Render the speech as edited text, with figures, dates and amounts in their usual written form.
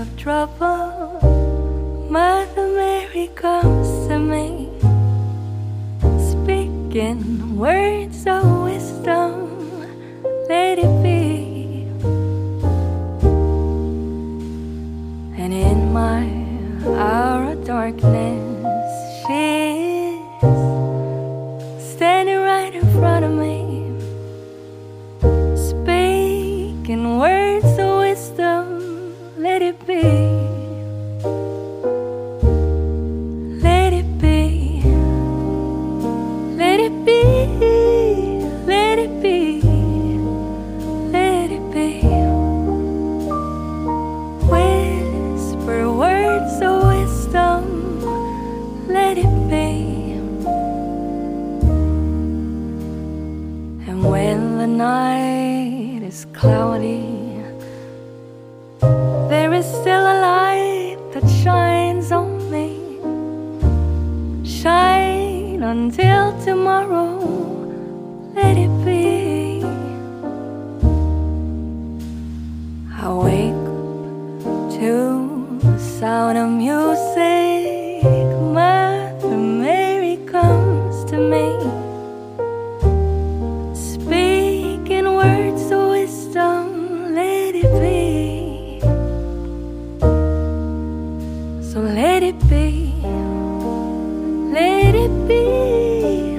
of trouble, Mother Mary comes to me, speaking words of wisdom. Let it be. And in my hour of darkness, she is standing right in front of me, speaking words of wisdom. Let it be. Let it be. Let it be. Let it be. Let it be. Whisper words of wisdom. Let it be. And when the night is cloudy, there is still a light that shines on me. Shine until tomorrow. Let it be. I wake up to the sound of music. Mother Mary comes to me, speaking words of wisdom. Let it be. So let it be. Let it be.